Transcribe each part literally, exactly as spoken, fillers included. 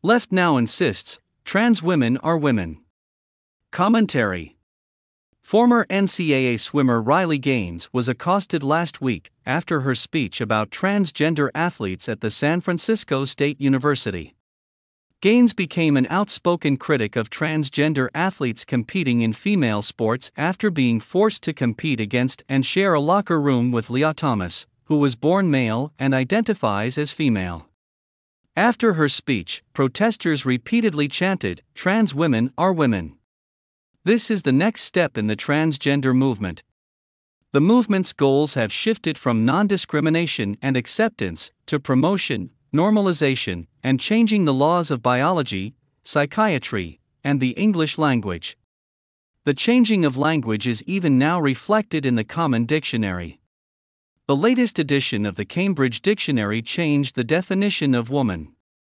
Left now insists, trans women are women. Commentary. Former N C A A swimmer Riley Gaines was accosted last week after her speech about transgender athletes at the San Francisco State University. Gaines became an outspoken critic of transgender athletes competing in female sports after being forced to compete against and share a locker room with Lia Thomas, who was born male and identifies as female. After her speech, protesters repeatedly chanted, "Trans women are women." This is the next step in the transgender movement. The movement's goals have shifted from non-discrimination and acceptance to promotion, normalization, and changing the laws of biology, psychiatry, and the English language. The changing of language is even now reflected in the Common Dictionary. The latest edition of the Cambridge Dictionary changed the definition of woman.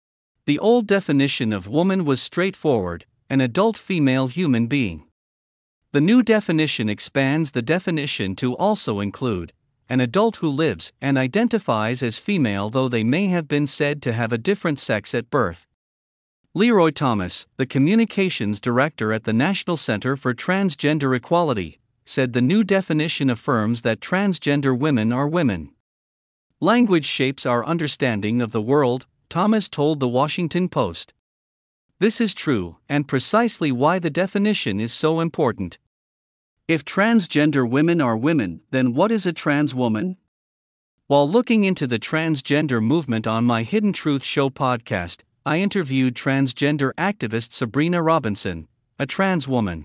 The old definition of woman was straightforward: an adult female human being. The new definition expands the definition to also include an adult who lives and identifies as female, though they may have been said to have a different sex at birth. Leroy Thomas, the communications director at the National Center for Transgender Equality, said the new definition affirms that transgender women are women. Language shapes our understanding of the world, Thomas told the Washington Post. This is true, and precisely why the definition is so important. If transgender women are women, then what is a trans woman? While looking into the transgender movement on my Hidden Truth Show podcast, I interviewed transgender activist Sabrina Robinson, a trans woman.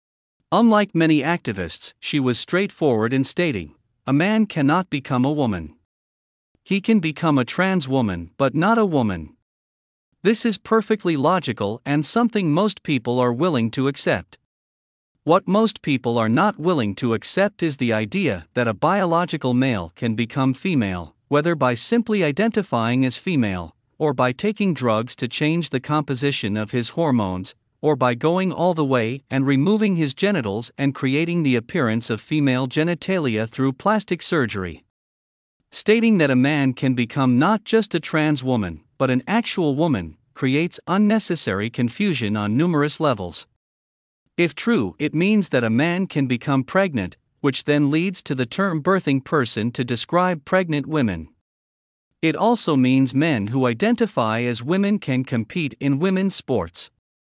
Unlike many activists, she was straightforward in stating, a man cannot become a woman. He can become a trans woman, but not a woman. This is perfectly logical and something most people are willing to accept. What most people are not willing to accept is the idea that a biological male can become female, whether by simply identifying as female, or by taking drugs to change the composition of his hormones, or by going all the way and removing his genitals and creating the appearance of female genitalia through plastic surgery. Stating that a man can become not just a trans woman, but an actual woman, creates unnecessary confusion on numerous levels. If true, it means that a man can become pregnant, which then leads to the term birthing person to describe pregnant women. It also means men who identify as women can compete in women's sports.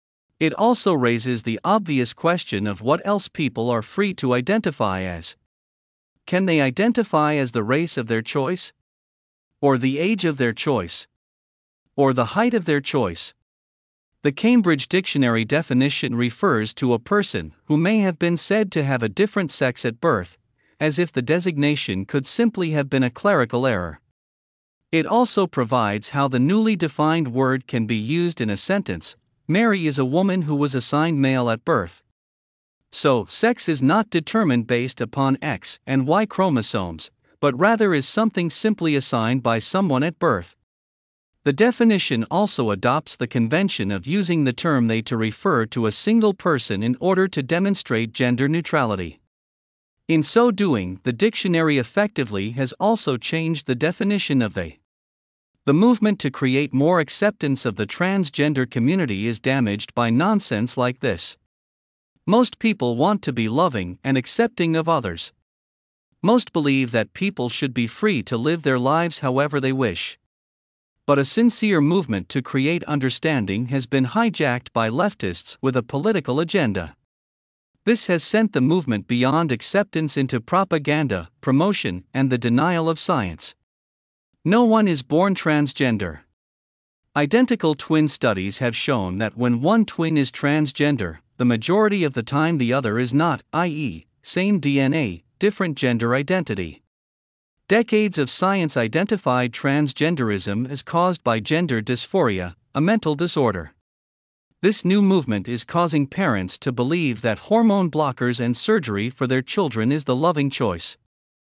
It also raises the obvious question of what else people are free to identify as. Can they identify as the race of their choice? Or the age of their choice? Or the height of their choice? The Cambridge Dictionary definition refers to a person who may have been said to have a different sex at birth, as if the designation could simply have been a clerical error. It also provides how the newly defined word can be used in a sentence: Mary is a woman who was assigned male at birth. So, sex is not determined based upon X and Y chromosomes, but rather is something simply assigned by someone at birth. The definition also adopts the convention of using the term they to refer to a single person in order to demonstrate gender neutrality. In so doing, the dictionary effectively has also changed the definition of they. The movement to create more acceptance of the transgender community is damaged by nonsense like this. Most people want to be loving and accepting of others. Most believe that people should be free to live their lives however they wish. But a sincere movement to create understanding has been hijacked by leftists with a political agenda. This has sent the movement beyond acceptance into propaganda, promotion, and the denial of science. No one is born transgender. Identical twin studies have shown that when one twin is transgender, the majority of the time the other is not, that is, same D N A, different gender identity. Decades of science identified transgenderism as caused by gender dysphoria, a mental disorder. This new movement is causing parents to believe that hormone blockers and surgery for their children is the loving choice.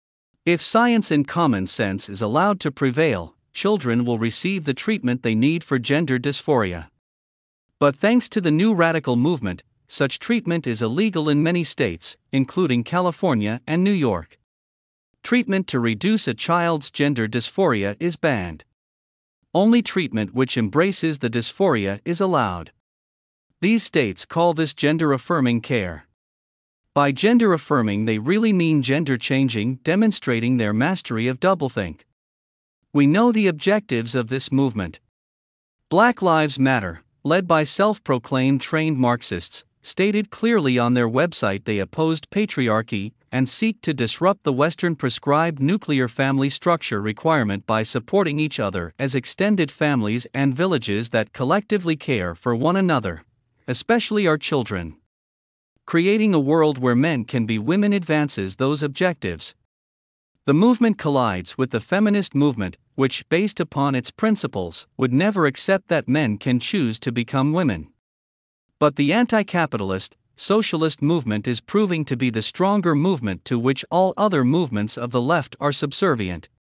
If science and common sense is allowed to prevail, children will receive the treatment they need for gender dysphoria. But thanks to the new radical movement, such treatment is illegal in many states, including California and New York. Treatment to reduce a child's gender dysphoria is banned. Only treatment which embraces the dysphoria is allowed. These states call this gender-affirming care. By gender-affirming, they really mean gender-changing, demonstrating their mastery of doublethink. We know the objectives of this movement. Black Lives Matter, led by self-proclaimed trained Marxists, stated clearly on their website they opposed patriarchy and seek to disrupt the Western prescribed nuclear family structure requirement by supporting each other as extended families and villages that collectively care for one another, especially our children. Creating a world where men can be women advances those objectives. The movement collides with the feminist movement, which, based upon its principles, would never accept that men can choose to become women. But the anti-capitalist, socialist movement is proving to be the stronger movement to which all other movements of the left are subservient.